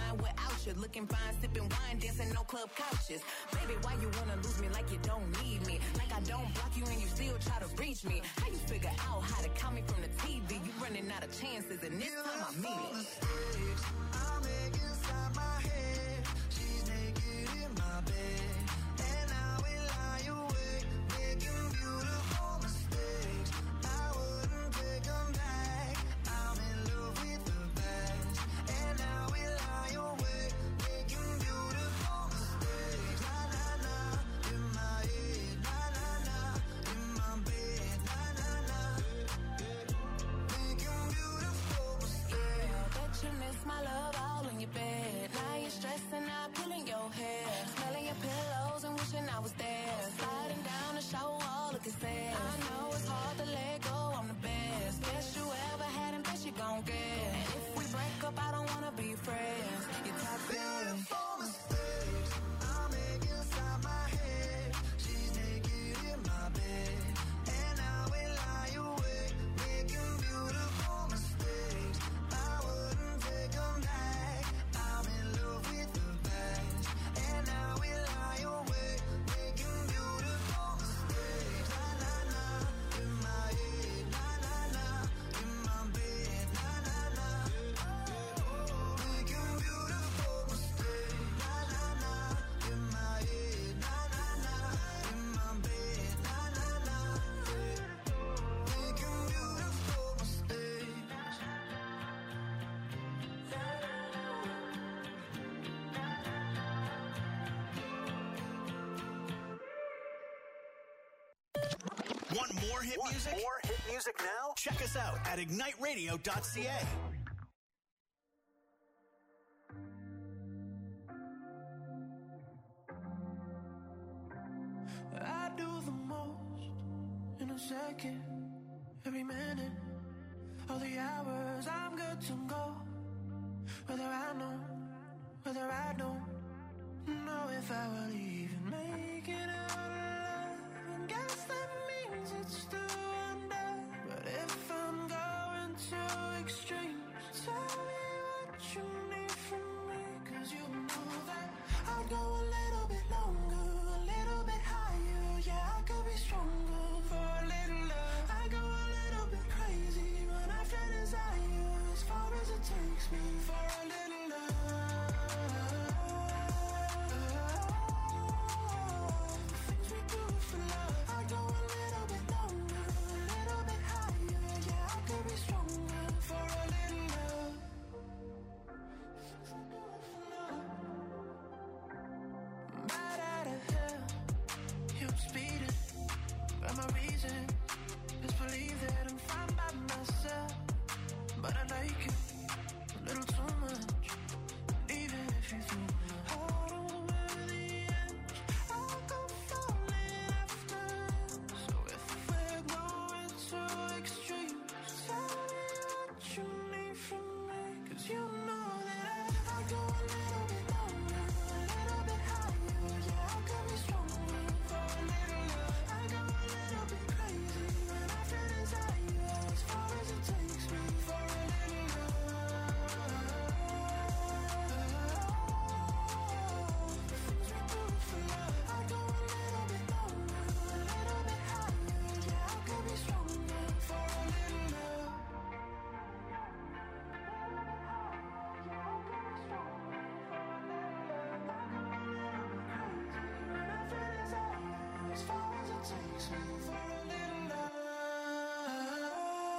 mind without you. Looking fine, sipping wine, dancing no club couches. Baby, why you wanna lose me like you don't need me? Like I don't block you and you still try to reach me. How you figure out how to count me from the TV? You running out of chances and this time I mean it. Mistakes I make inside my head. She's naked in my bed, and I will lie awake, making beautiful mistakes. I wouldn't take them back. I'm in love with the best, and I will lie awake, making beautiful mistakes. Na na na, in my head, na na na, in my bed, na na na, making beautiful mistakes. Yeah, bet you miss my love all in your bed. Now you're stressing out, pulling your hair, smelling your pillows and wishing I was there. Sliding down the shower wall, looking sad. I know it's hard to let go, I'm the best. Best you ever had and best you gon' get. And if we break up, I don't wanna be friends. You're toxic. Beautiful mistakes I make inside my head. She's naked in my bed, and I will lie awake, making beautiful mistakes. I wouldn't take them back. I'm in love with the best, and I will lie awake, making beautiful mistakes. Na na na, in my head, na na na, in my bed, na na na, making beautiful mistakes. Na na na, in my head, na na na, in my bed, na na na, making beautiful mistakes. Want more hit music? More hit music now? Check us out at igniteradio.ca. I do the most in a second, every minute, all the hours I'm good to go. Whether I know, whether I don't know if I will even make it out alive. And guess that means it's still under. But if I'm going too extreme, tell me what you need from me. 'Cause you know that I'll go a little bit longer, a little bit higher. Yeah, I could be stronger for a little love. I go a little bit crazy when I feel desire, as far as it takes me for a little love. The things we do for love. I go a little bit longer, a little bit higher. Yeah, I could be stronger for a little love. The things we do for love. Right out of hell, you speed it. But my reason is believe that I'm fine by myself. But I like it a little too much. Even if you threw my heart over the edge, I'll go falling after. So if we're going too extreme, tell me what you need from me. 'Cause you know that I go a little bit longer, a little bit higher. Yeah, I could be stronger for a little love. I go a little bit crazy when I feel desire, as far as it takes me for a little love. The things we do for love. I go a little bit longer, a little bit higher. Yeah, I could be stronger for a little love. As far as it takes me for a little love.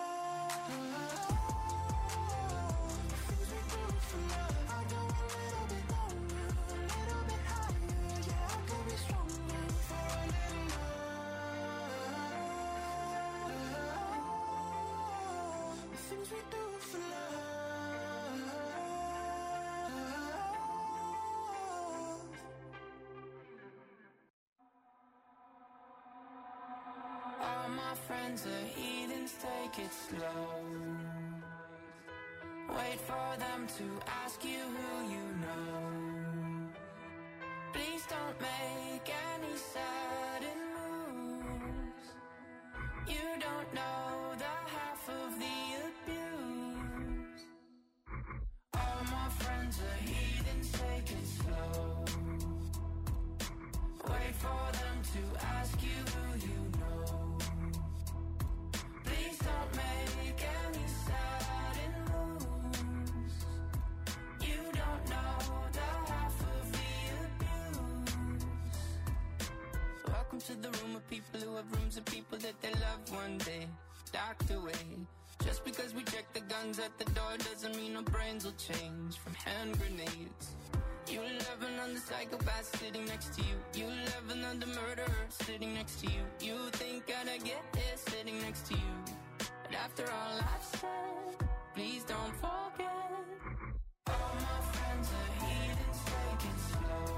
The things we do for love. I go a little bit longer, a little bit higher. Yeah, I could be stronger for a little love. The things we do for love. All my friends are heathens, take it slow. Wait for them to ask you who you know. Please don't make any sudden moves. You don't know the half of the abuse. All my friends are heathens. take it slow. Wait for them to ask you who you know. Please don't make any sudden moves. You don't know the half of the abuse. Welcome to the room of people who have rooms of people that they love one day docked away. Just because we check the guns at the door doesn't mean our brains will change from hand grenades. You love another psychopath sitting next to you. You love another murderer sitting next to you. You think I'd get here sitting next to you. But after all I've said, please don't forget. All my friends are heathens, take it slow.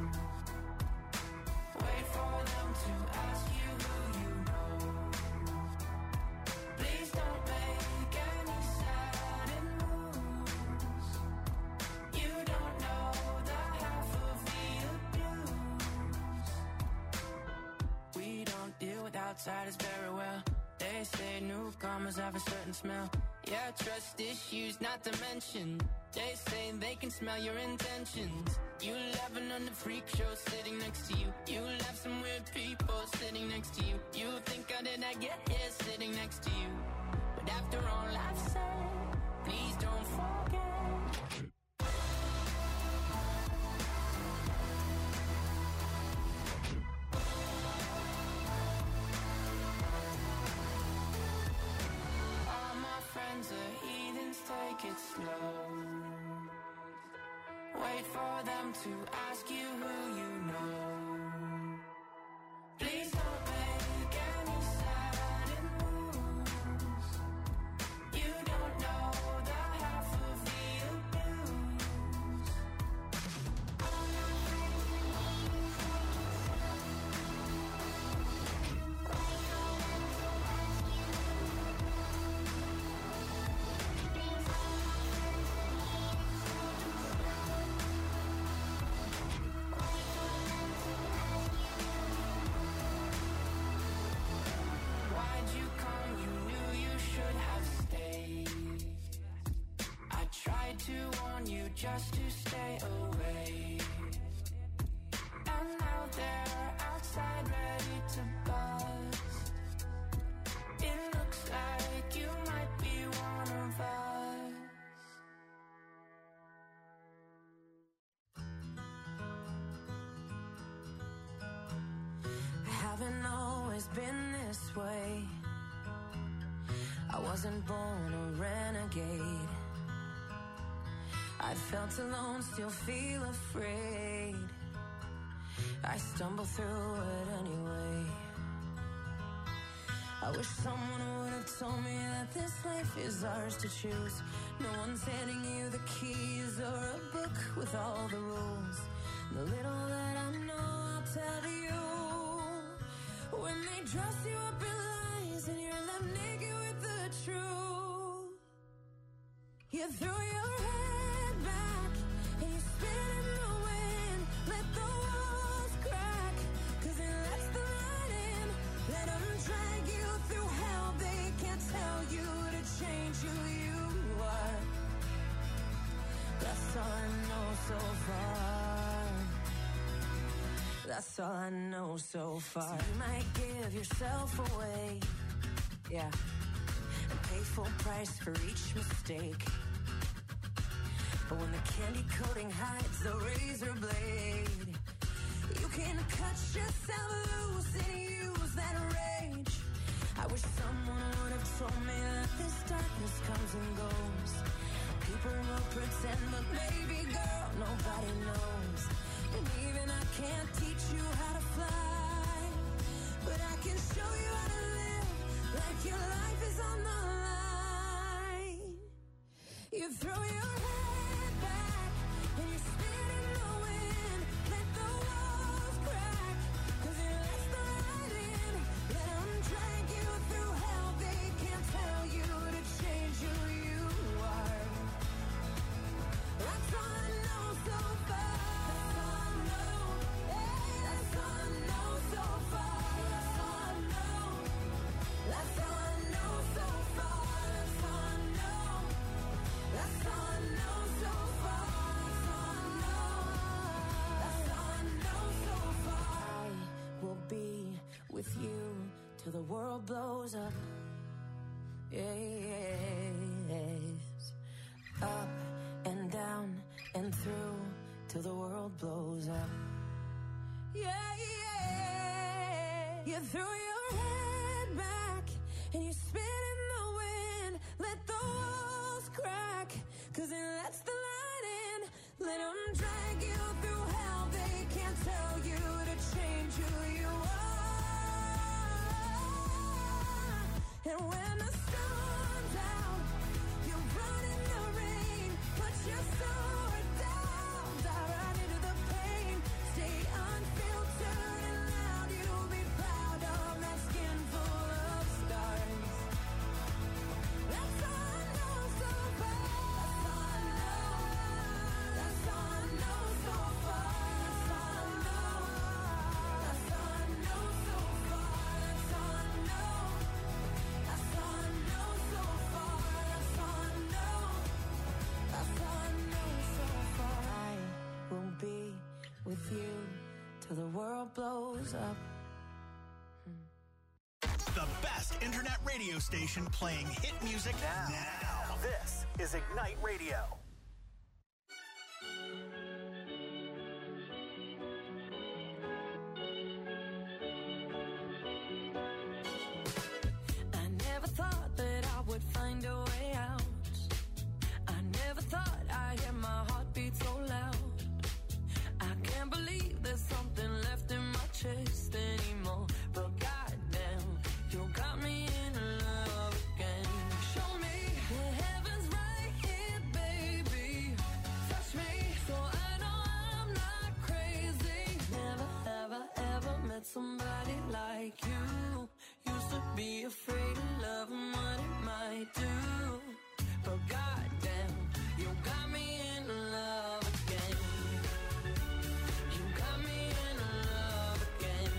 Wait for them to ask you who you know. Please don't make any sudden moves. You don't know the half of the abuse. We don't deal with outsiders very well. They say newcomers have a certain smell. Yeah, trust issues not to mention. They say they can smell your intentions. You laughing on the freak show sitting next to you. You laugh some weird people sitting next to you. You think I did not get here sitting next to you. But after all I've said, please don't forget. All my friends are heathens, take it slow. Wait for them to ask you who you know. Please don't make any sudden moves. You don't know the half of the abuse. Why'd you come? You knew you should have stayed. I tried to warn you just to stay away. And now they're outside ready to buzz. It looks like you might be one of us. I haven't always been this way. I wasn't born a renegade. I felt alone, still feel afraid. I stumble through it anyway. I wish someone would have told me that this life is ours to choose. No one's handing you the keys or a book with all the rules. The little that I know I'll tell you. When they dress you up in lies and you're left naked with the truth, you throw your head back and you spin in the wind. Let the walls crack, 'cause it lets the light in. Let them drag you through hell. They can't tell you to change who you are. That's all I know so far. That's all I know so far. So you might give yourself away, yeah, and pay full price for each mistake. But when the candy coating hides the razor blade, you can cut yourself loose and use that rage. I wish someone would have told me that this darkness comes and goes. People will pretend, but baby girl, nobody knows. And even I can't teach you how to fly, but I can show you how to live like your life is on the line. You throw your head back and you spin in the wind. Let the walls crack, 'cause it lets the light in. Let them drag you through hell. They can't tell you to change who you are. That's all I know so far. That's all I know. Yeah, that's all I know so far. That's all I know. That's all I know so far. That's all I know. That's all I know. world blows up. Yes. Up and down and through till the world blows up. Yeah, yeah. You threw your head back and you spit in the wind. Let the walls crack, 'cause it lets the light in. Let them drag you through hell. They can't tell you to change who you are. And when the storm's out, you run in the rain. Put your sword down, dive right into the pain. Stay unfiltered and loud. You'll be proud of that skin full of stars. That's all I know so far. That's all I know so far. That's all I know. That's all I know so far. That's all I know. That's all I know so far. That's all I know. That's all I know so far. I will be with you till the world blows up. The best internet radio station playing hit music now. This is Ignite Radio. I never thought that I would find a way out. I never thought I'd hear my heartbeat so loud. I can't believe there's something left in my chest anymore. But goddamn, you got me in love again. Show me the heavens right here, baby. Touch me so I know I'm not crazy. Never, ever, ever met somebody like you. Used to be afraid of love and what it might do. But goddamn, you got me in love again. You got me in love again.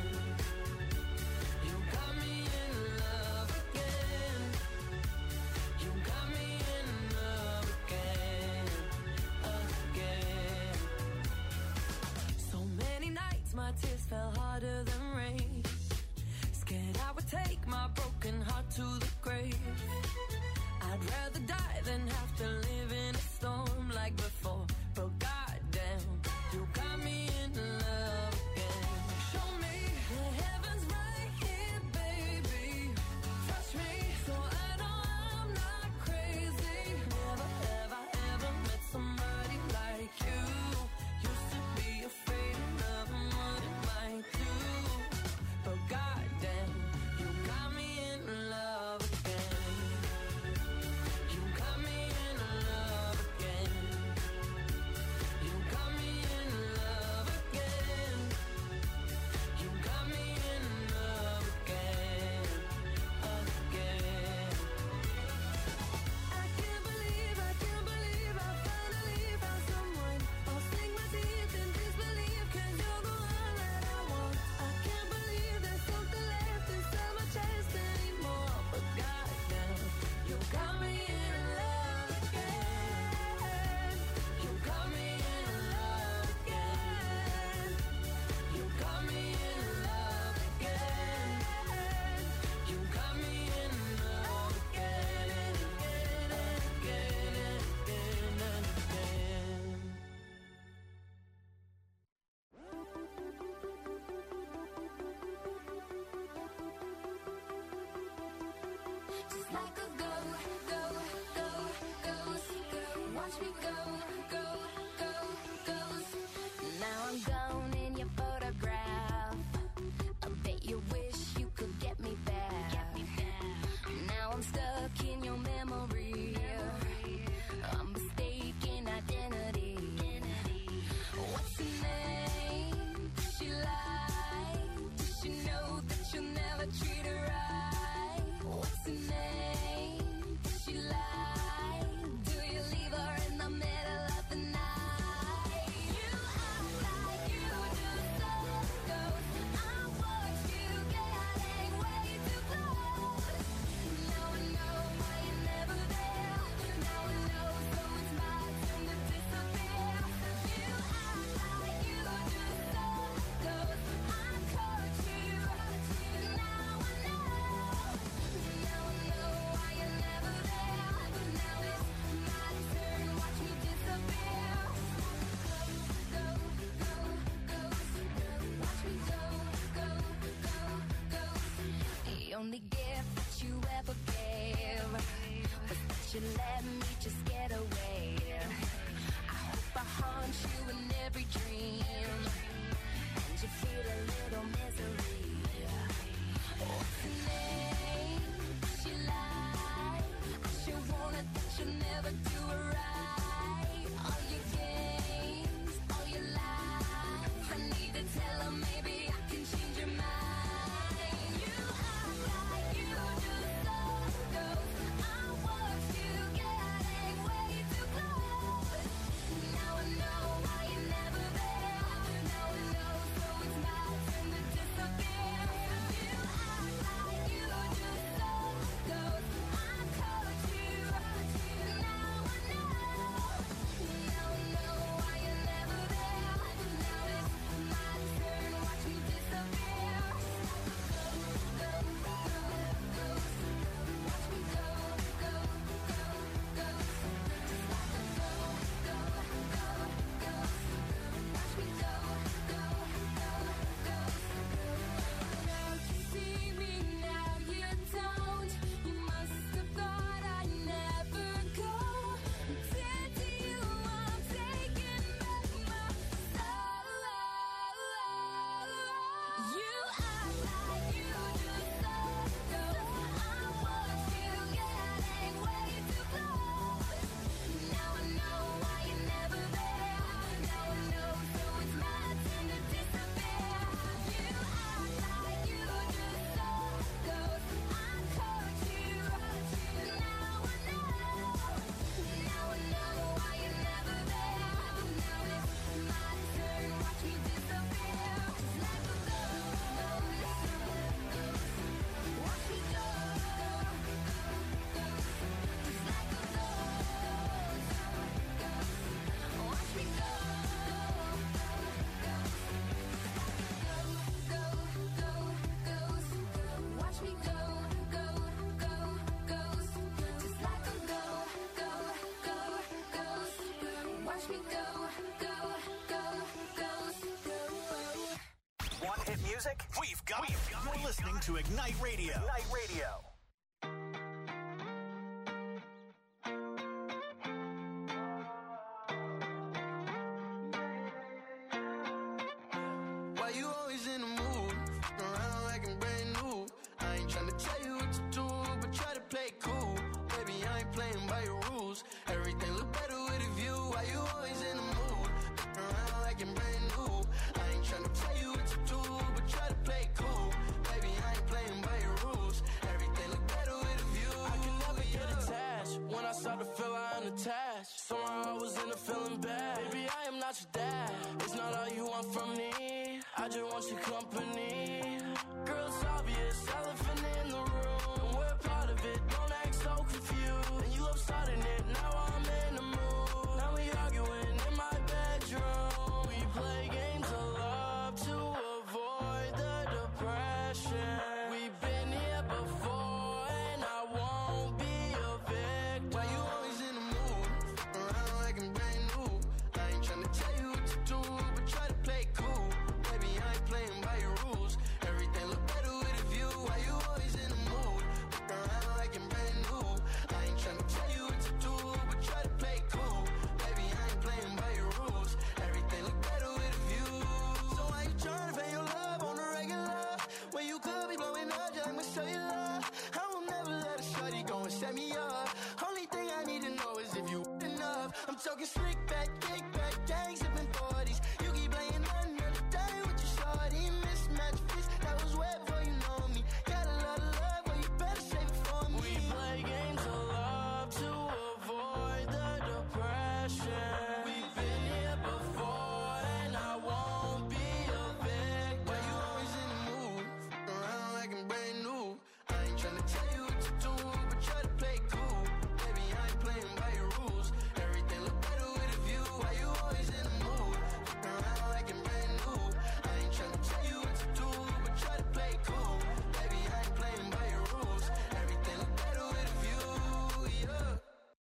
You got me in love again. You got me in love again, again. So many nights my tears fell harder than rain. Scared I would take my broken heart to the grave. I'd rather die than have to live in a storm like before. But goddamn, you got me in love again. Show me the heavens right here, baby. Touch me so I know I'm not crazy. Never, ever, ever met somebody like you. Used to be afraid of love and what it might do. But goddamn, you got me in love again. You got me in love again. You got me in love again. You got me in love again, again. I can't believe I finally found someone. I'll sink my teeth in disbelief, 'cause you're the one that I want. I can't believe there's something left inside my chest anymore. But goddamn, you got me in love again. You got me in love again. You got me in love again. You got me in love again and again and again and again and again. Just like a ghost. Watch me go, ghost. Now I'm gone in your photograph. I bet you wish you could get me back. Now I'm stuck in your memory. I'm mistaken identity. What's your name? Does she lie? Does she know that you'll never treat her right? What's her name? watch me go, go, go, go, go. Want hit music? We've got it. You're listening to Ignite Radio. Ignite Radio. Why you always in the mood? Around like I'm brand new. I ain't tryna tell you what to do, but try to play it cool. Baby, I ain't playing by your rules. Everything look better with a view. Why you always in the mood? Around like I'm brand new. I ain't tryna tell you what to do, but try to play it cool. Baby, I ain't playing by your rules. Everything look better with a view. I can never get attached. When I start to feel I'm unattached, somehow I was in a feeling bad. Baby, I am not your dad. It's not all you want from me. I just want your company. Girl, it's obvious, elephant in the room. And we're part of it, don't act so confused. And you love starting it, now I'm in the mood. Now we arguing in my bedroom. We play games of love to avoid the depression. We've been here before and I won't be a victim. Why you always in the mood? Around like I'm brand new. I ain't tryna tell you what to do, but try to play it cool. Baby, I ain't playing by your rules. Everything look better with a view. Why you always in the mood? Around like I'm brand new. I ain't tryna tell you what to do, but try to play it cool. Baby, I ain't playing by your rules. Everything look better with a view. So why you tryna pay your love on the regular? When you could be blowing up just like my cellular. I will never let a shorty go and set me up. Only thing I need to know is if you enough. I'm talking slick back, kick back, gang sipping 40s. You keep playing another day with your shorty. Mismatch fish, that was wet before you know me. Got a lot of love, but you better save it for me. We play games of love to avoid the depression. We've been here before and I won't be a victim. Why you always in the mood? Around like I'm brand new. I ain't tryna tell you what to do, but try to play it cool. Baby, I ain't playing by your rules. Everything look better with a view. Why you always in the mood? Around like I'm brand new. I ain't tryna tell you what to do, but try to play it cool. Baby, I ain't playing by your rules. Everything look better with a view, yeah.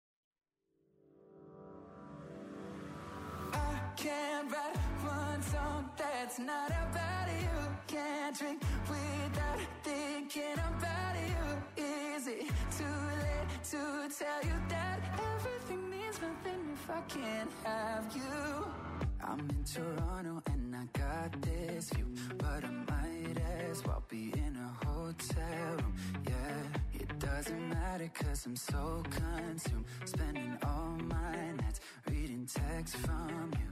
I can't write one song that's not about you. Can't drink without thinking about you. Is it too late to tell you that everything means nothing if I can't have you? I'm in Toronto and I got this view, but I might as well be in a hotel room. Yeah, it doesn't matter 'cause I'm so consumed, spending all my nights reading texts from you.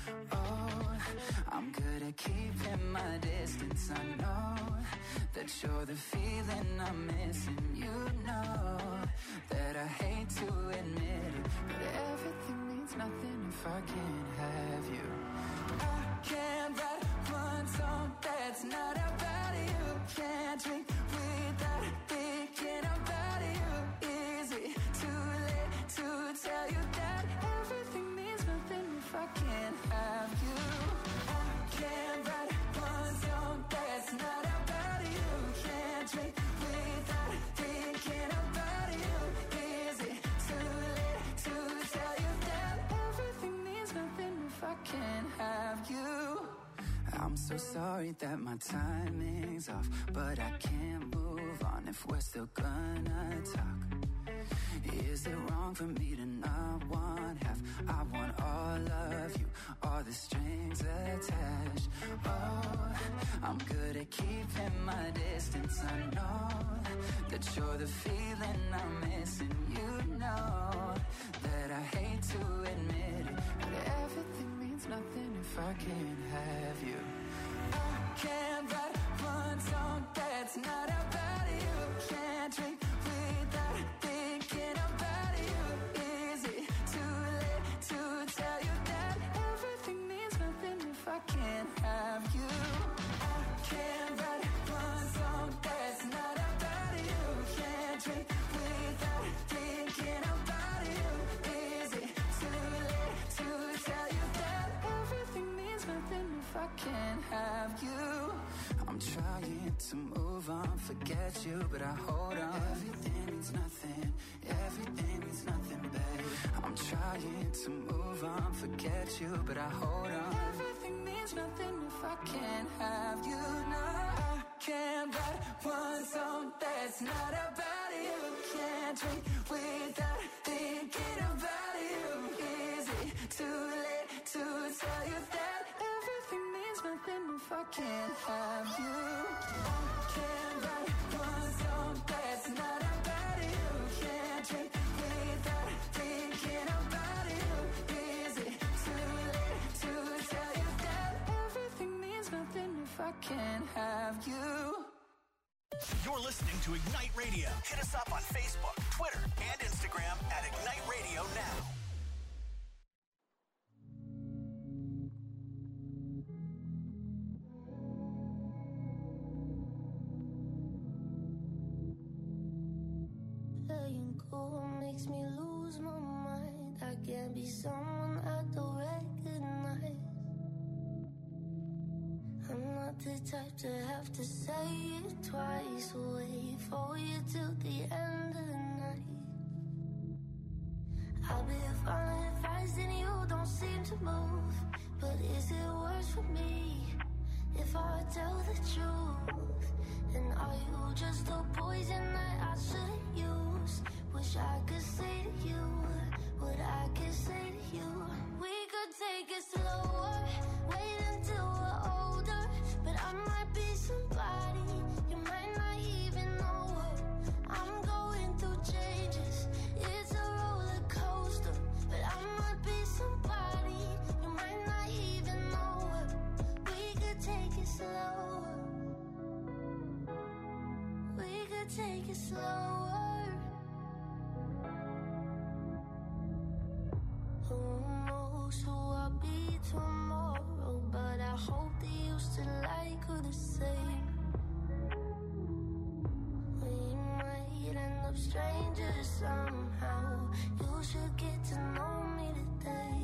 Oh, I'm good at keeping my distance. I know that you're the feeling I'm missing. You know that I hate to admit it, but everything means nothing if I can't have you. I can't write one song that's not about you. Can't drink without thinking about you. Is it too late to tell you that everything means nothing if I can't have you? I can't write one song that's not about you. Can't drink without thinking about you. Is it too late to tell you that everything means nothing if I can't have you? I'm so sorry that my timing's off, but I can't move on if we're still gonna talk. Is it wrong for me to not want half? I want all of you, all the strings attached. Oh, I'm good at keeping my distance. I know that you're the feeling I'm missing. You know that I hate to admit it, but everything means nothing if I can't have you. I can't write one song that's not about you. Can't drink without thinking about you. Is it too late to tell you that everything means nothing if I can't have you? I can't write one song that's not about you. Can't drink without thinking about you. Is it too late to tell you that everything means nothing if I can't have you? I'm trying to move on, forget you, but I hold on. Everything means nothing, babe. I'm trying to move on, forget you, but I hold on. Everything means nothing if I can't have you now. I can't write one song that's not about you. Can't drink without thinking about you. Is it too late to tell you that everything means nothing if I can't have you? I can't write one song that's not about you. Can't drink without thinking about you. Is it too late to tell you that everything means nothing if I can't have you? You're listening to Ignite Radio. Hit us up on Facebook, Twitter, and Instagram at Ignite Radio Now. Letting go makes me lose my mind. I can't be someone I don't recognize. I'm not the type to have to say it twice. Wait for you till the end of the night. I've been following advice and you don't seem to move. But is it worse for me if I tell the truth? And are you just a poison that I shouldn't use? Wish I could say to you what I could say to you. We could take it slower, wait until we're older. But I might be somebody you might not even know her. I'm going through changes, it's a roller coaster. But I might be somebody you might not even know her. We could take it slower, we could take it slower. Who knows who I'll be tomorrow, but I hope that you still like her the same. We might end up strangers somehow. You should get to know me today.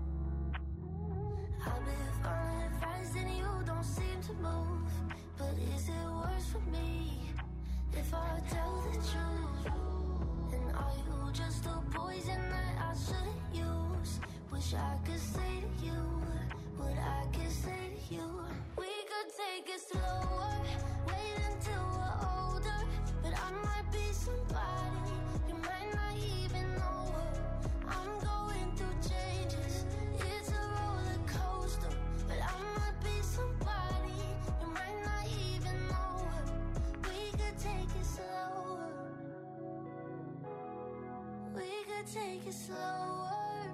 I've been following advice and you don't seem to move. But is it worse for me if I tell the truth? And are you just a poison that I shouldn't use? Wish I could say to you what I could say to you. We could take it slower, wait until we're older. But I might be somebody you might not even know her. I'm going through changes, it's a roller coaster. But I might be somebody you might not even know her. We could take it slower, we could take it slower.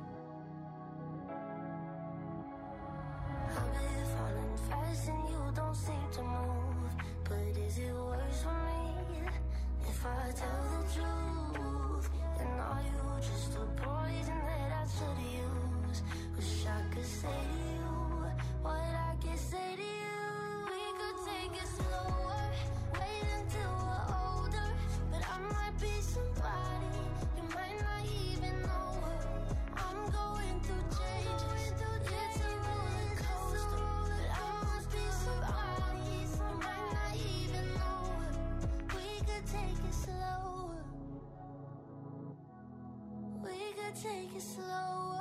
I've been falling fast and you don't seem to move. But is it worse for me if I tell the truth? And are you just a poison that I should use? Wish I could say to you what I can say to you. We could take it slower, wait until we're older. But I might be somebody you might not even know her. I'm going through changes, it's a roller coaster. But I must be somebody you might not even know her. We could take it slower, we could take it slower.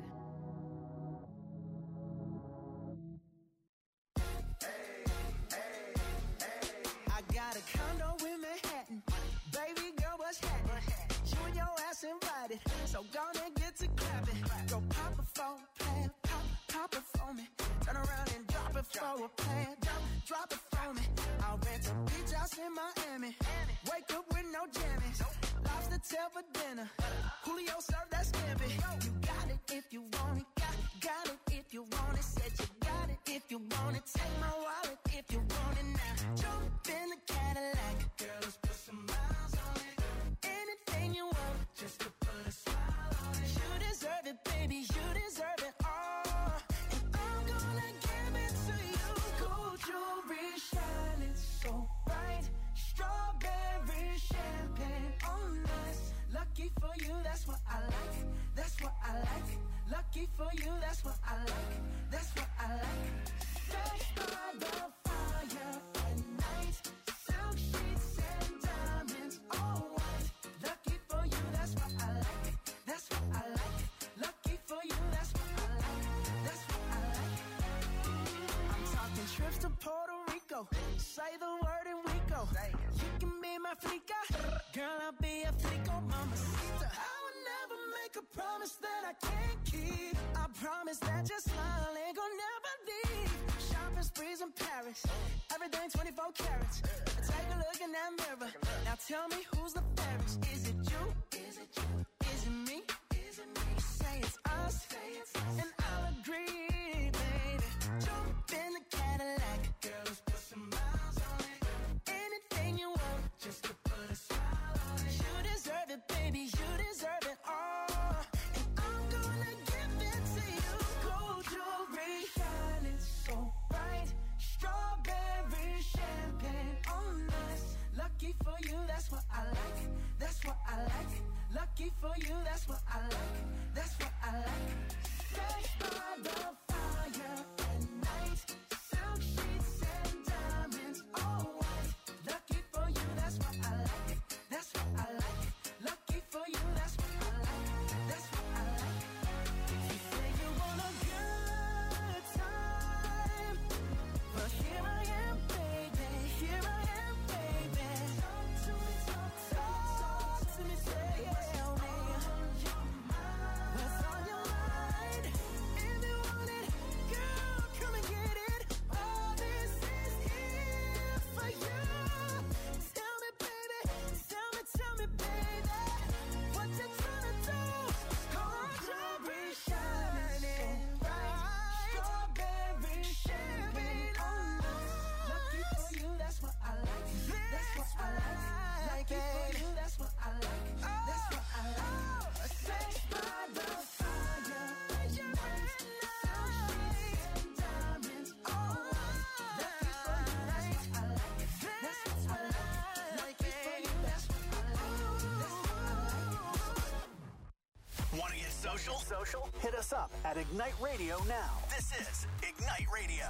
I got a condo in Manhattan. Baby girl, what's happening? You and your ass invited, so gonna get to clapping. Go pop it for a plan, pop it for me. Turn around and drop it for a plan, drop it for me. I'll rent a beach house in Miami. Wake up with no jammies. Lobster tail for dinner. Julio served that scampi. You got it if you want it. Got it if you want it. Said you got it if you want it. Take my wallet if you want it now. Jump in the Cadillac. Girl, let's put some miles on it. Anything you want, just to put a smile on it. You deserve it, baby. You deserve it all. And I'm gonna give it to you. Gold jewelry shining so bright. Strawberry champagne on us. Lucky for you, that's what I like. That's what I like. Lucky for you, that's what I like. That's what I like. Fresh by the fire at night. Silk sheets and diamonds all white. Lucky for you, that's what I like. That's what I like. Girl, I'll be a flico, mamacita. I would never make a promise that I can't keep. I promise that your smile ain't gonna never leave. Shopping sprees in Paris, everything 24 carats. Take a look in that mirror. Now tell me who's the fairest? Is it you? Is it you? Is it me? Is it me? Say it's us, and I'll agree, baby. Jump in the Cadillac, girl, let's put some miles on it. Anything you want, just to put a smile on it. You deserve it, baby, you deserve it all. And I'm gonna give it to you. Gold jewelry, shining so bright. Strawberry champagne on us. Lucky for you, that's what I like. That's what I like. Lucky for you, that's what I like. That's what I like. Sex by the fire at night. Silk sheets and diamonds, all white. Lucky for you, that's what I like. That's what I like. Lucky for you, that's what I like. That's what I like. You say you want a good time, but here I am, baby. Here I am, baby. Talk to me, talk to me, tell me what's on your mind. If you want it, girl, come and get it. All this is here for you. Tell me, baby, tell me, baby, what you tryna do? Gold jewelry shining bright, strawberry champagne on us. Lucky for you, that's what I like. That's what I like. Lucky for you, that's what I like. That's what I like. Sex by the fire at night. Silk sheets and diamonds, all white. Lucky for you, that's what I like. That's what I like. Lucky for you, that's what I like. That's what I like. Want to get social? Hit us up at Ignite Radio now. This is Ignite Radio.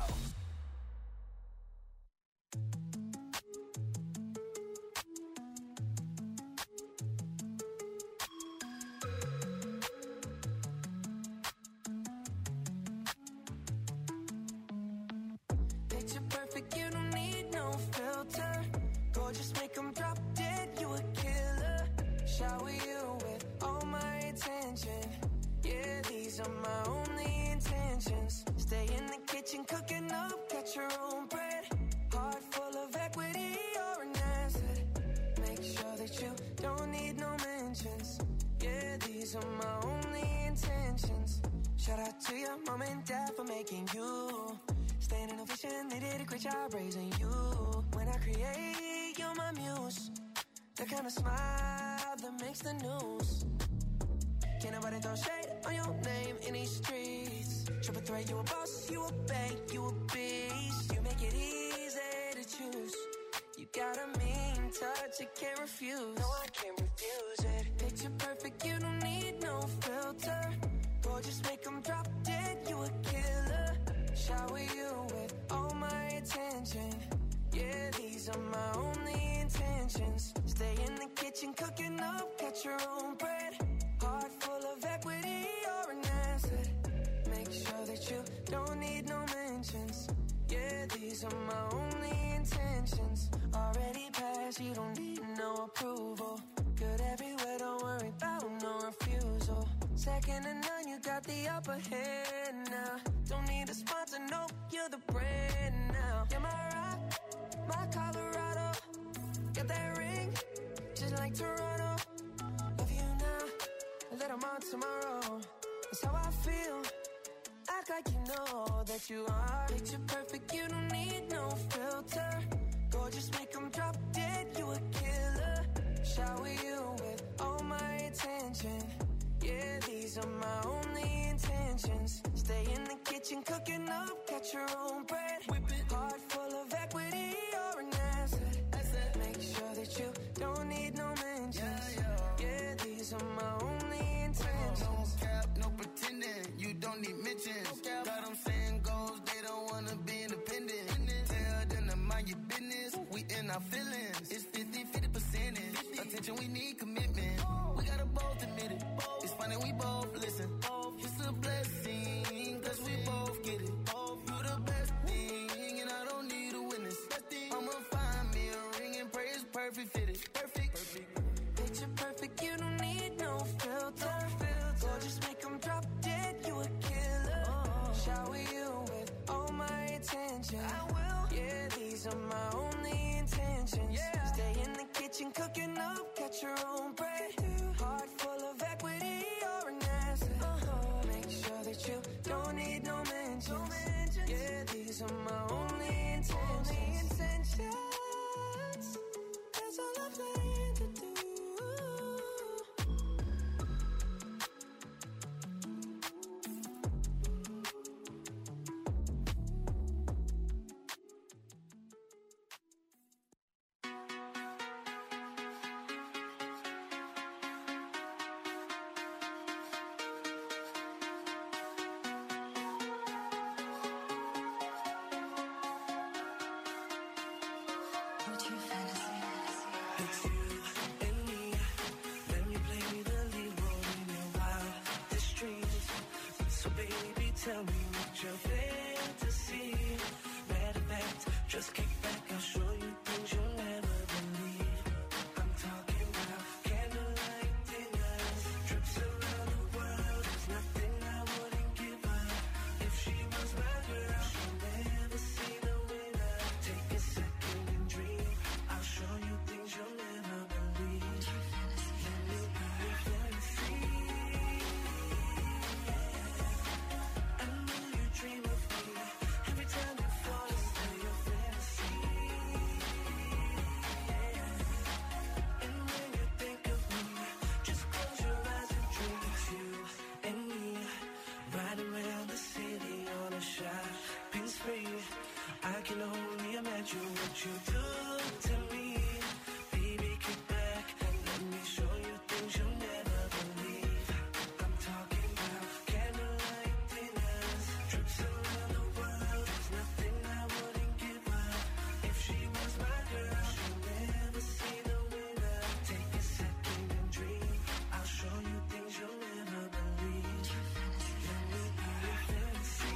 Picture perfect, you don't need no filter. Gorgeous, make 'em drop dead, you a killer. Shower you with all my attention. Yeah, these are my only intentions. Stay in the kitchen, cooking up, got your own bread. Heart full of equity, you're an asset. Make sure that you don't need no mentions. Yeah, these are my only intentions. Shout out to your mom and dad for making you. Staying in a vision, they did a great job raising you. When I create, you're my muse. The kind of smile that makes the news. Can't nobody throw shade on your name in these streets. Triple threat, you a boss, you a bank, you a beast. You make it easy to choose. You got a mean touch, I can't refuse. No, I can't refuse it. Picture perfect, you don't need no filter. Gorgeous, make 'em drop dead, you a killer. Shower you with all my attention. Yeah, these are my only intentions. Stay in the kitchen, cooking up, got your own bread. Heart full of equity, you're an asset. Make sure that you don't need no mentions. Yeah, these are my only intentions. Already passed, you don't need no approval. Good everywhere, don't worry about no refusal. Second to none, you got the upper hand now. Don't need a sponsor, no, you're the brand now. You're my rock, my Colorado. Got that ring, just like Toronto. Love you now, and that I'm on tomorrow. That's how I feel. Act like you know that you are. Picture perfect, you don't need no filter. Gorgeous, make 'em drop dead, you a killer. Shower you with all my attention. Yeah, these are my only intentions. Stay in the kitchen, cooking up, got your own bread. Heart full of equity, you're an asset. Make sure that you don't need no mentions. Yeah, these are my only intentions. No cap, no pretending, you don't need mentions. Got them saying goals, they don't wanna be independent. Tell them to mind your business, we in our feelings. It's 50% attention, we need commitment. We gotta both admit it. It's funny, we both listen. It's a blessing, cause we both get it. You the best thing, and I don't need a witness. I'ma find me a ring and pray it's perfect fitted. Perfect. It's you and me. Let me play the lead role in your wildest dreams. So baby, tell me what your fantasy. Matter of fact, just kick back, I'll show you things you'll never believe. I'm talking about candlelight dinners, trips around the world. There's nothing I wouldn't give her. If she was my girl, she'll never see the winner. Take a second and dream. I'll show you things you'll never believe. Let me be your fantasy. I know you dream of me. Every time you fall asleep, your fantasy. And when you think of me, just close your eyes and dream. It's you and me, riding around the city on a shopping spree. I can only imagine what you do to me. Baby, kick back and let me show you things you'll never believe. I'm talking about candlelight dinners, trips around the world. There's nothing I wouldn't give her. If she was my girl, she'll never see the winner. Take a second and dream. I'll show you things you'll never believe. Let me be your fantasy.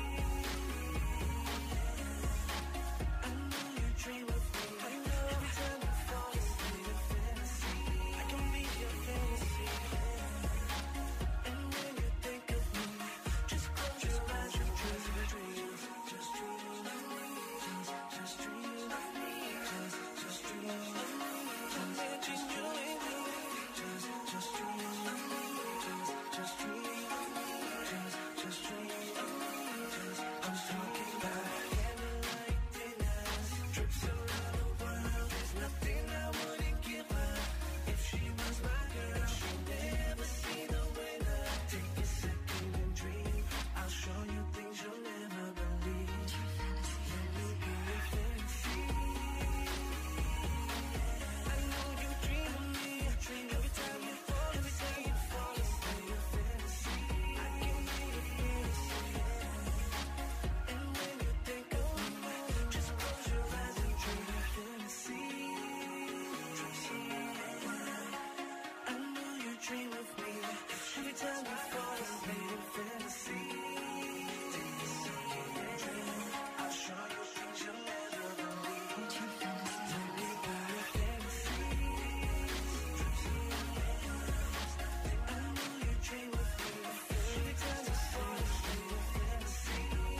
I know you dream of me. Every time you fall asleep, your fantasy. I can be your fantasy. And when you think of me, just close your eyes and dream. Just dream of me. Just dream of me. Just dream of me. Just you and me. Just dream of me. Just dream of me. Just dream of me. I'm talking about candlelight dinners, trips around the world. There's nothing I wouldn't give her. If she was my girl, she'll never see the winner. Take a second and dream. I'll show you things you'll never believe. Let me be your fantasy. I know you dream of me. Every time you fall asleep, your fantasy. I can be your fantasy. And when you think of me, just close your eyes and dream your fantasy. I know you dream of me. Every time you fall asleep, your fantasy. Take a second and dream. I'll show you things you'll never believe. Let me be your fantasy. I know you dream of me. Every time you fall asleep, your fantasy.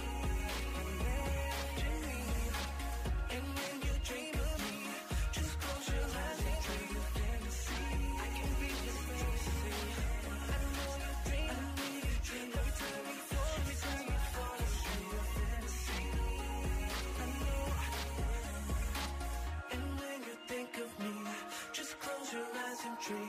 And when you dream of me, just close your eyes and dream your fantasy. I can be your fantasy. I know you dream. Every time you fall asleep, your fantasy. I know. And when you think of me, just close your eyes and dream.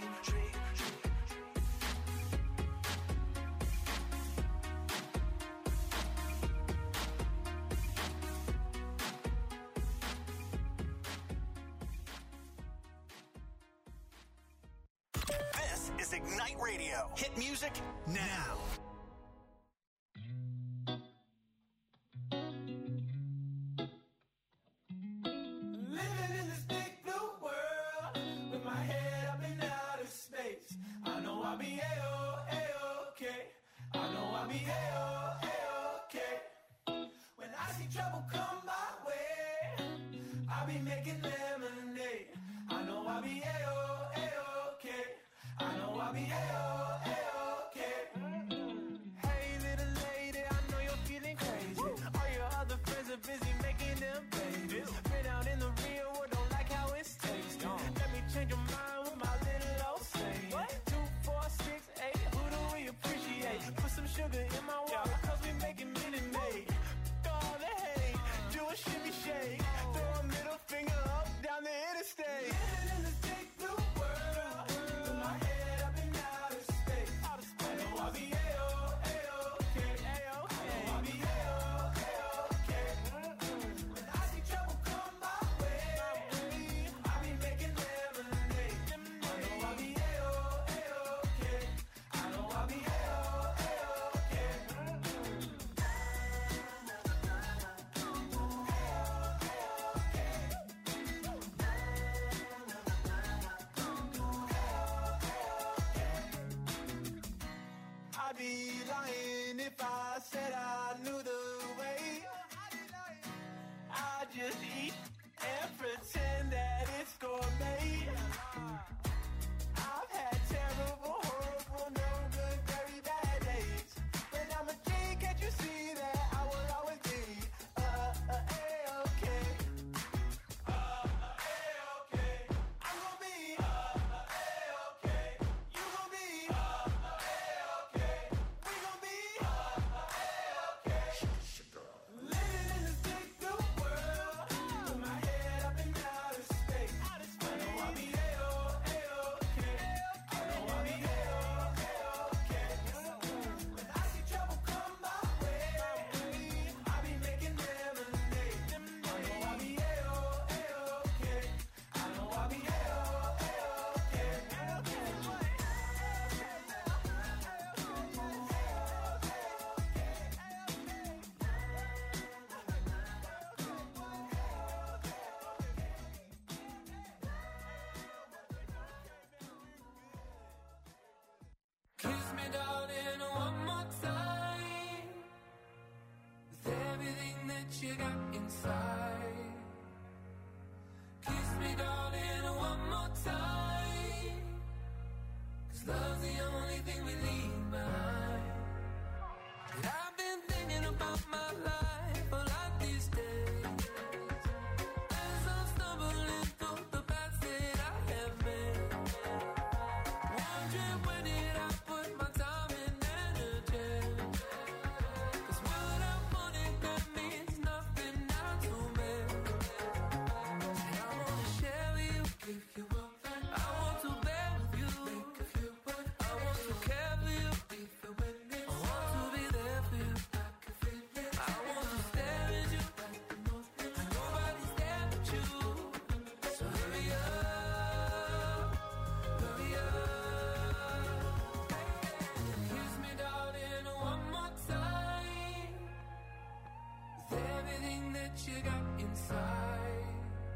This is Ignite Radio. Hit music now. Living in this big blue world with my head up in outer space. I know I'll be A-okay. I know I'll be A-okay. When I see trouble come my way, I'll be making lemonade. I know I'll be A-okay. I know I'll be A-okay. I knew the way. I just eat and pretend that it's gourmet. I've had terrible, horrible, no good, very bad days. But I'm a king, can't you see that I will always be A-okay. A-okay. I'm gonna be A-okay. You gonna be A-okay. We gonna be A-okay. Living in this big new world, with my head up in outer space. I know I'll be A-okay. I know I'll be A-okay. When I see trouble come my way, I'll be making lemonade. I know I'll be A-okay. I know I'll be A-okay. Kiss me, darling, one more time. With everything that you got inside. Kiss me, darling, one more time. 'Cause love's the only thing we leave behind. And I've been thinking about my life a lot these days. As I'm stumbling through the paths that I have made. Wondering where did I put my time and energy? 'Cause what I wanted, that means nothing now to me. And I wanna share with you, give you up. I want to bear with you, make a few words. I want to care for you, even when it's I want to be there for you, like a feeling. I want to stare at you, like the moment. And nobody's there but you. So hurry up, hurry up. Kiss me, darling, one more time. With everything that you got inside.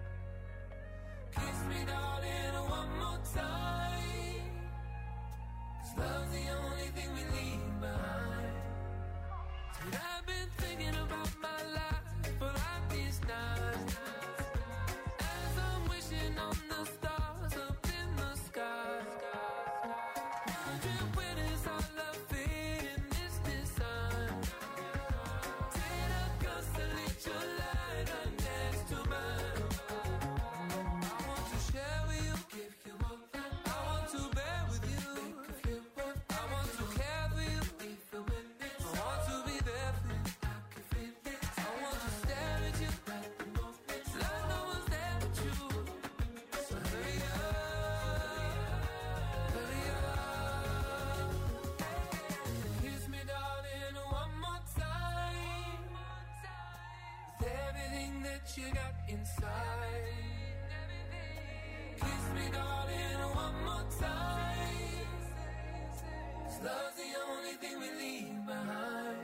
Kiss me, darling, one more time. 'Cause love's the only thing we leave behind. And I've been thinking about my life for like these nights. As I'm wishing on the stars up in the sky. Wondering where does our love fit in this design? Did I constellate your light right next to mine? I want to share with you, give you up. I want to bear with you, make a few words. I want to care for you, even when it's I want to be there for you, like a feeling. I want to stare at you, like the moment. Like no one's there but you. So hurry up, hurry up. Kiss me, darling, one more time. With everything that you got inside. Kiss me, darling, one more time. 'Cause love's the only thing we leave behind.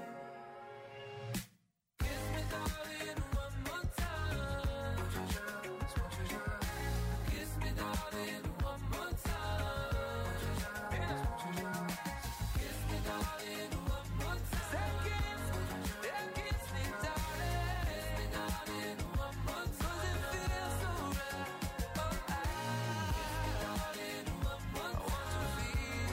Kiss me, darling, one more time. Kiss me, darling, one more time. Kiss me, darling, one more time. Kiss me, darling. Kiss me, darling, one more time. 'Cause it feels so right. Oh, kiss me, darling, one more time. I want to feel.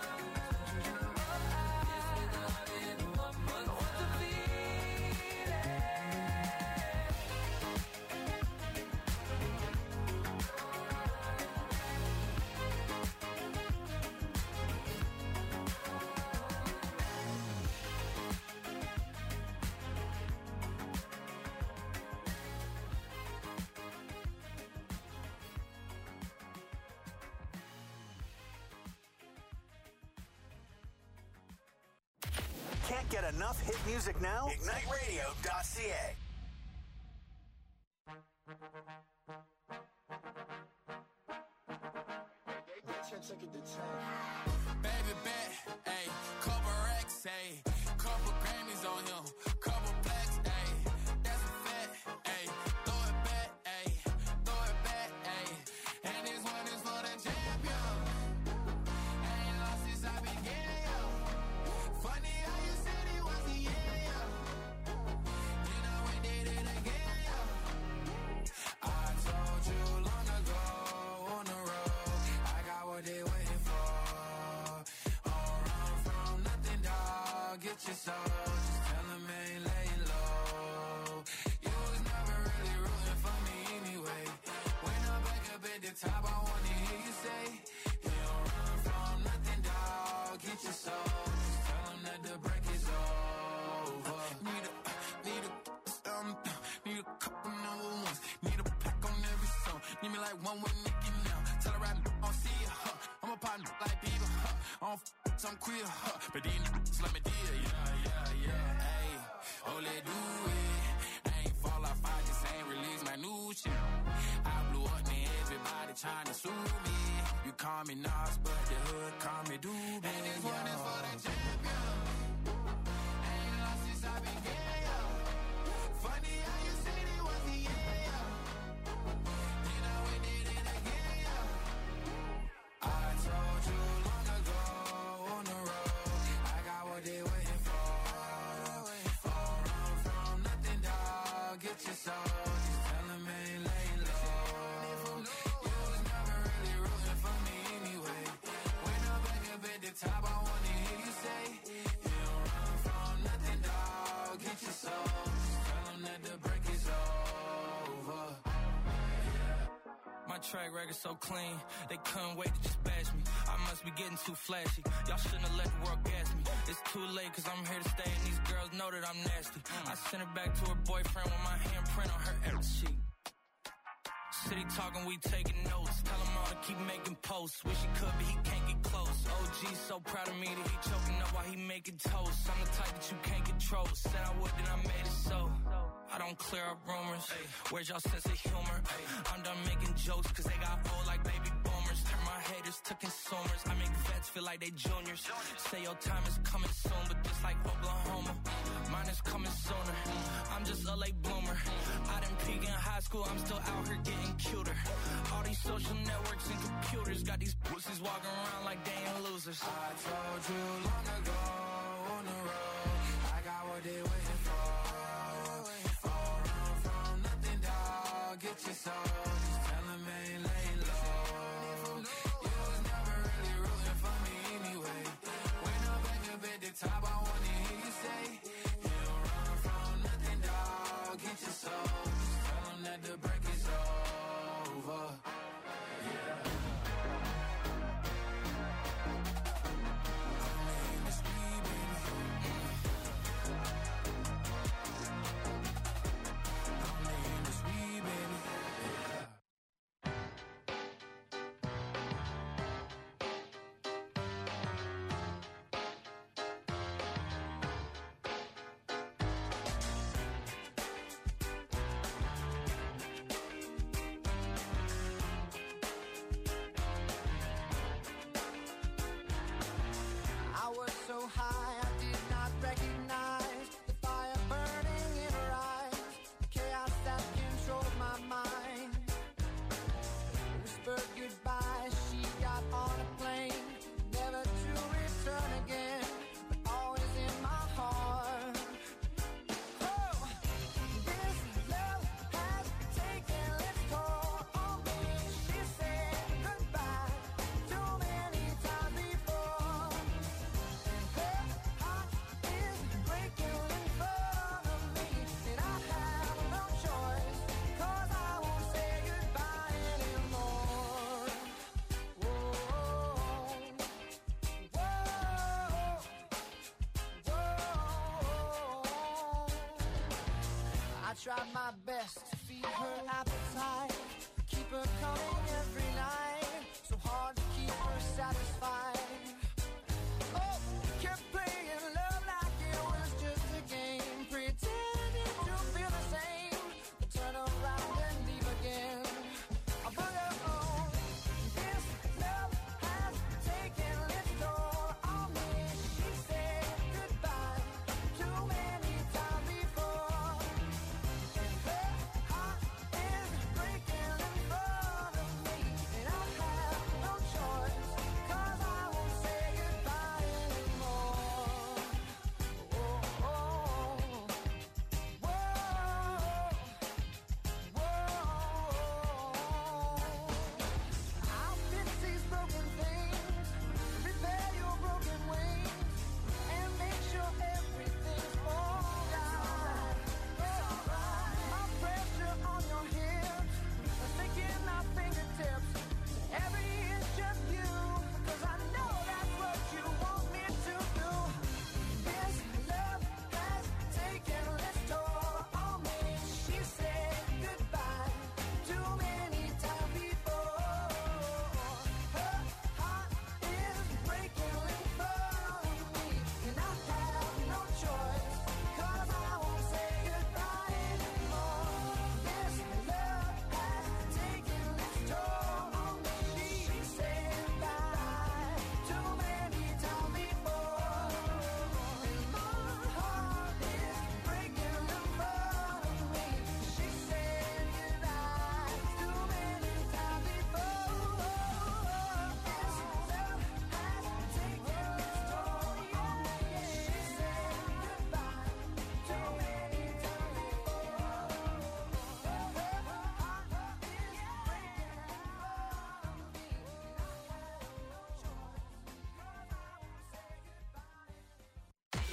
Can't get enough hit music now? IgniteRadio.ca. Baby bet, ayy, couple racks, ayy, couple Grammys on him, couple blacks, ayy, that's a fact, ayy, throw it back, ayy, and this one is for the champion. Ain't lost since I began, yo. Funny how you said it was the end, yo. get your soul. Just tell him I ain't laying low. You was never really rooting for me anyway. When I'm back up at the top, I wanna hear you say, you don't run from nothing, dog. Get your soul. Just tell him that the break is over. Need a couple number ones. Need a pack on every song. Need me like one with Nicki now. Tell her I don't see it, huh? I'm a partner like Bieber, huh? I don't I'm queer, huh? But these niggas let me deal, yeah. Hey, oh, let do it. I ain't fall off, I just ain't release my new shit. I blew up and everybody trying to sue me. You call me Nas, but the hood call me Doobie. And this one is for the champion. Ain't lost since I began, yo. Funny how you said it was the end, yo. Then I went did it again, yo. I told you long ago on the road, I got what they waiting for. Don't run from nothing, dog. Get your soul. Just tell them I ain't laying low. You was never really rooting for me anyway. When I'm back up at the top, I wanna hear you say, you don't run from nothing, dog. Get your soul. Just tell them that the break is over. My track record so clean, they couldn't wait to just bash me. I must be getting too flashy. Y'all shouldn't have let the world gas me. It's too late cause I'm here to stay and these girls know that I'm nasty. I sent her back to her boyfriend with my handprint on her every cheek. City talking, we taking notes. Tell him all to keep making posts. Wish he could, but he can't get close. OG so proud of me that he choking up while he making toast. I'm the type that you can't control. Said I would, then I made it so. I don't clear up rumors. Where's y'all sense of humor? I'm done making jokes cause they got old like baby boomers. Turn my haters to consumers. I make vets feel like they juniors. Say your time is coming soon, but just like Oklahoma, mine is coming sooner. I'm just a late bloomer. I didn't peak in high school, I'm still out here getting cuter. All these social networks and computers got these pussies walking around like they ain't losers. I told you long ago on the road, I got what they waiting for. Don't run from nothing, dog. Get your soul. Just tell them I ain't laying low. You was never really rooting for me anyway. When I'm back up at the top, I wanna hear you say, you don't run from nothing, dog. Get your soul. Just tell them that the break is over. So high, I did not recognize the fire burning in her eyes, the chaos that controlled my mind. Whispered goodbye, she got on a plane, never to return again, but always in my heart. Oh, this love has taken its toll on me. She said goodbye too many times before. I tried my best to feed her appetite, keep her coming every night, so hard to keep her satisfied. Oh, kept playing love like it was just a game, pretending to feel the same, but turn around and leave again. I put her on. This love has taken its toll on me. She said goodbye too many times before. Her heart is breaking in front of me, and I have no choice, 'cause I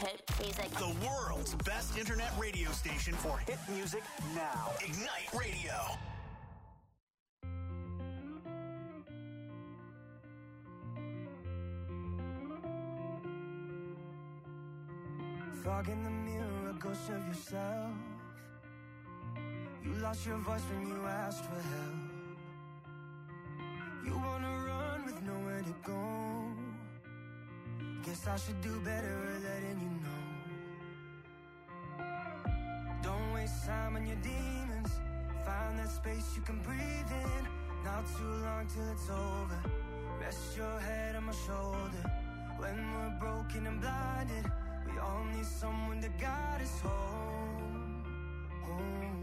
hit music. The world's best internet radio station for hit music now. Ignite Radio. Fog in the mirror, a ghost of yourself. You lost your voice when you asked for help. You wanna run with nowhere to go. Guess I should do better at letting you know. Don't waste time on your demons. Find that space you can breathe in. Not too long till it's over. Rest your head on my shoulder. When we're broken and blinded, we all need someone to guide us home, home.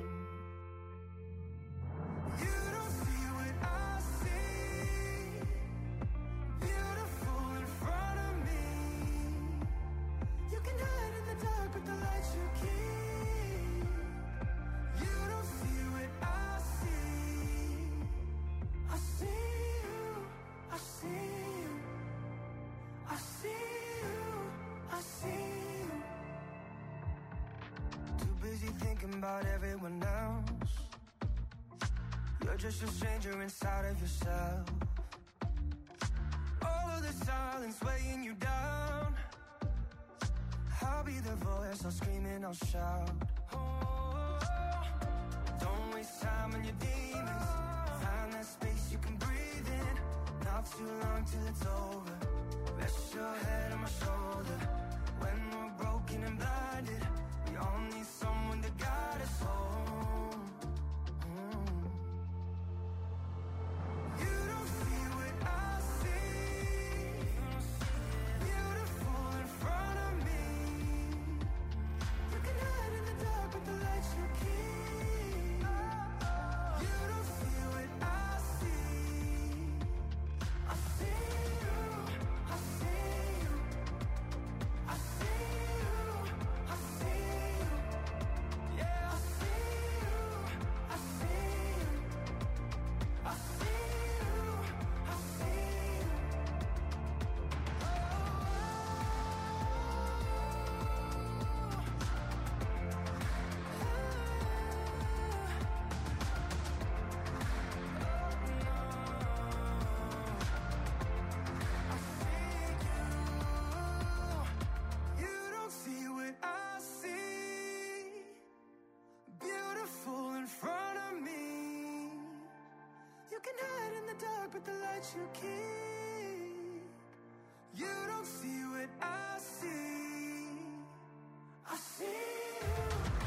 You don't see what I see. Beautiful in front of me. You can hide in the dark with the light you keep. You don't see what I see. I see you, I see you, I see you, I see you. Too busy thinking about everyone else. You're just a stranger inside of yourself. All of the silence weighing you down. I'll be the voice, I'll scream and I'll shout. Oh, don't waste time on your demons. Find that space you can breathe in. Not too long till it's over. Rest your head on my shoulder. When we're broken and blinded, we all need someone to guide us home. You don't see what I see. Beautiful in front of me. You can hide in the dark with the lights you keep. You don't see what I see. I see you, I see you, I see you, I see you. Yeah, I see you, I see you, I see you, I see you. You don't see what I see. Beautiful in front of me. You can hide in the dark with the light you keep. You don't see what I see. I see you,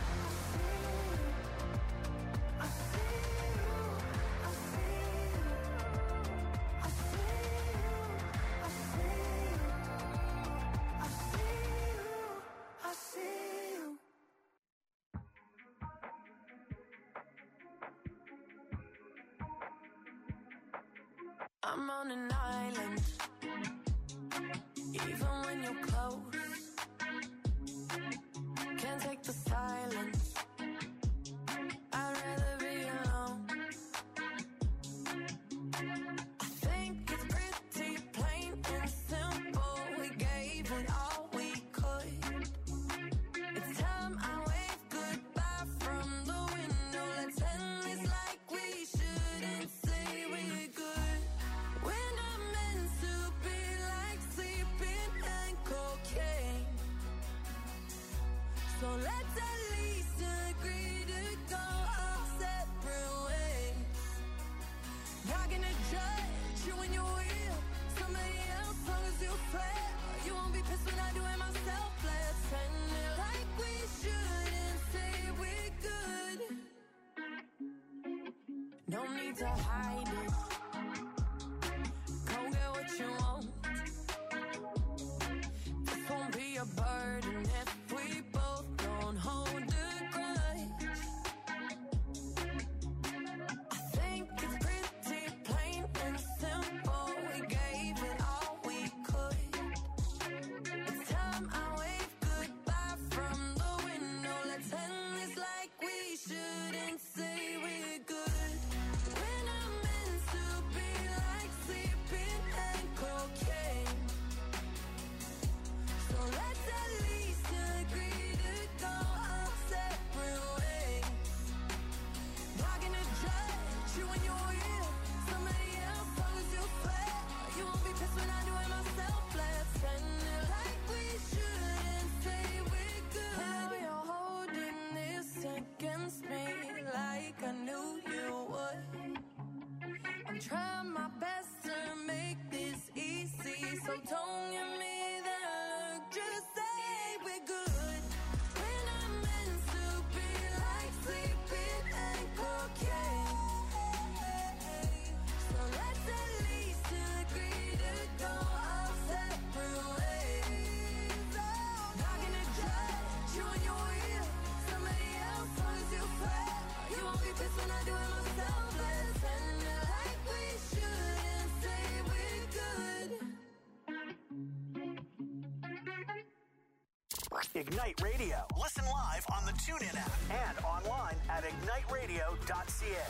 I see you, I see you, I see you, I see you, I see you, I see you. I'm on an island, even when you're close. Can't take the silence. I'd rather be alone. I think it's pretty plain and simple. We gave it all we could. It's time I wave goodbye from the window. Let's end this like we shouldn't say we're good. We're not meant to be like sleeping and cocaine. So let's at least agree to go our separate ways. Not gonna judge you when you will somebody else, long as you swear. You won't be pissed when I do it myself. Let's end it like we shouldn't say we're good. No need to hide it. Go get what you want. This won't be a burden if we both don't hold a grudge. I think it's pretty plain and simple. We gave it all we could. It's time I wave goodbye from the window. Let's end this like we shouldn't say we're good. We're not meant to be like sleeping and cocaine. So let's at least I'm trying my best to make this easy, so don't give me that look, just say we're good. When I'm meant to be like sleeping and cocaine, so let's at least agree to go our separate ways. Not gonna judge you and your ear, somebody else long as you swear. You won't be pissed when I do it myself. Let's end it like we should and say we're good. Ignite Radio. Listen live on the TuneIn app and online at igniteradio.ca.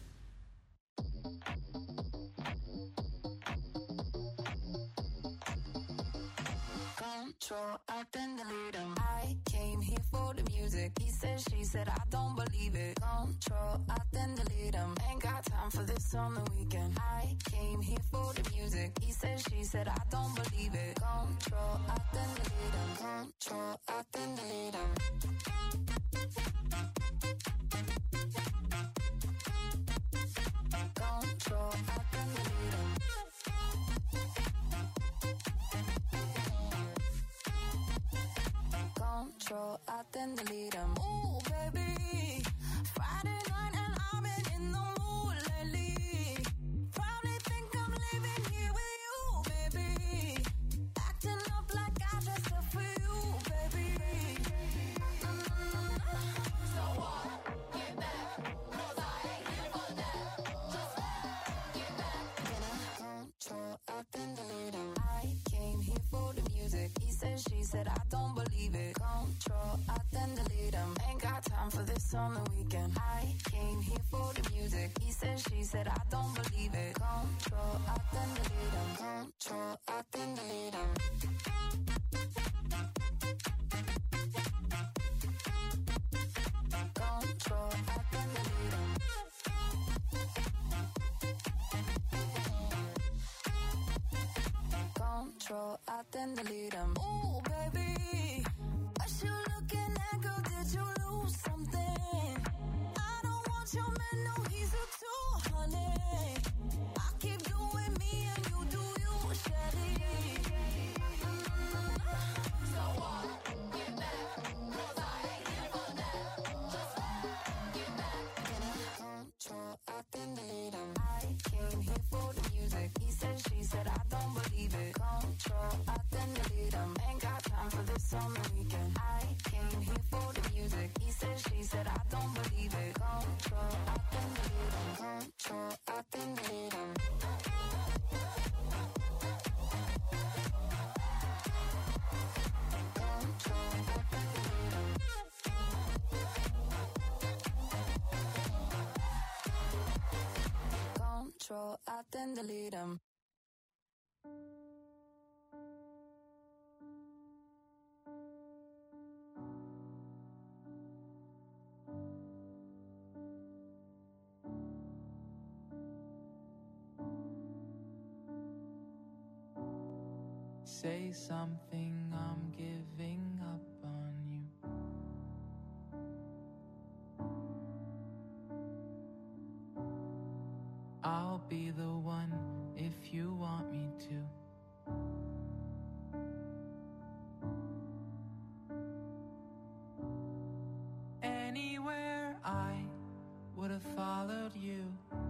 Control, I then delete him. I came here for the music. He said, she said, I don't believe it. Control, I then delete him. Ain't got time for this on the weekend. I came here for the music. He said, she said, I don't believe it. Control, I then delete him. Control, I then delete him. Control, I then delete him. Control, I then delete him. Ooh, baby, Friday night and I've been in the mood lately. Probably think I'm living here with you, baby. Acting up like I dressed up for you, baby. So what? Get back, 'cause I ain't here for that. Just get back. Control, I then delete him. I came here for the music. He said, she said, I don't believe it. Control, I then delete him. Ain't got time for this on the weekend. I came here for the music. He said, she said, I don't believe it. Control, I then delete him. Control, I then delete him. Control, I then delete him. Control, I then delete him. Ooh, baby, what you looking at, girl? Did you lose something? I don't want your man, no, he's a two, honey. I keep doing me and you do you, Shelly. So what? Get back, 'cause I ain't here for that. Just get back. Control, I then delete him. I came here for the music. He said, she said, I don't believe it. Control, I then delete him. Ain't got time for this on the weekend. I came here for the music. He said, she said, I don't believe it. Control, I then delete him. Control, I then delete him. Control, I then delete him. Control, I then delete him. Say something, I'm giving up on you. I'll be the one if you want me to. Anywhere I would have followed you.